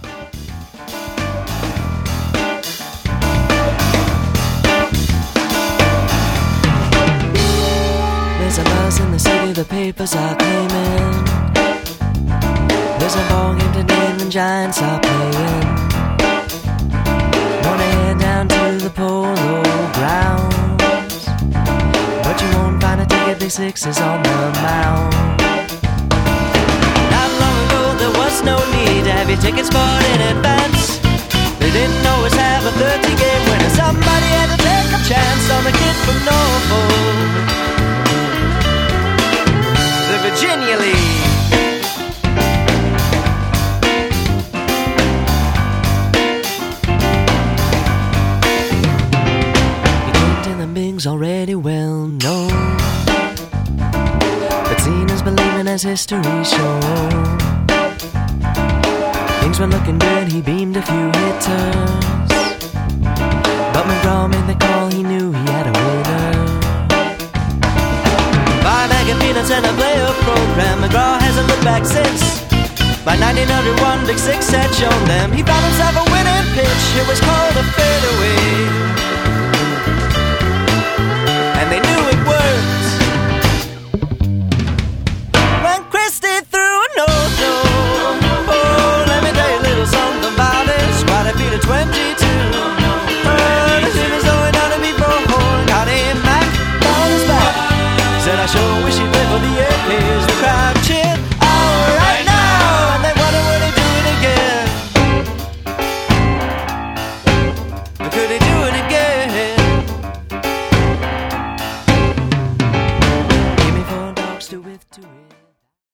There's a buzz in the city, the papers are claiming there's a ball game today and the Giants are playing. Wanna head down to the Polo Grounds, but you won't find a ticket, big sixes on the mound. Not long ago there was no need to have your tickets bought in advance. They didn't always have a 30-game winner. Somebody had to take a chance on the kid from Norfolk, the Virginia League. Bing's already well known, but seen as believing as history shows. Things were looking good, he beamed a few hitters, but McGraw made the call, he knew he had a winner. 5 bag of peanuts and a playoff program, McGraw hasn't looked back since. By 1901, Big Six had shown them he found himself a winning pitch, it was called a fadeaway.